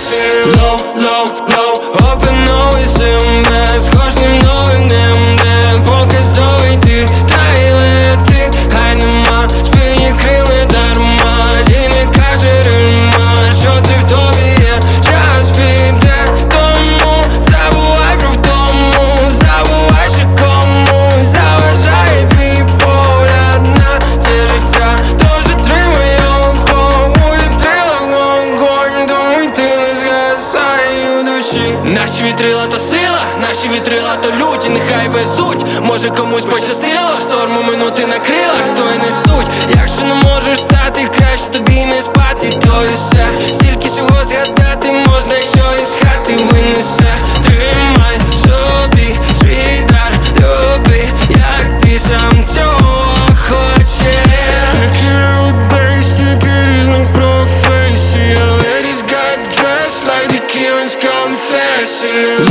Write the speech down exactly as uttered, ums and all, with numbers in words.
Low, low, low, опиновий себе з кожним новим днем, де показовий ти, та й лети, хай нема спині крили дарма, і не каже рима, що це в тобі є, час піде, тому забувай про втому, забувай, що комусь заважає твій погляд на це життя, тож отримай його, увітрила вогонь, думай, ти не згасай у душі. Наші вітрила то сила, наші вітрила то люті, нехай везуть, може комусь пощастило, шторму минути на крилах, то й не суть. Якщо не можеш стати, краще тобі не спати, то і все. Стільки всього згадати можна, якщо із хати винесе. Тримай собі свій дар, люби, як ти сам цього хочеш. Скільки людей, стільки різних професій, але ladies got dressed like the killing's confessing.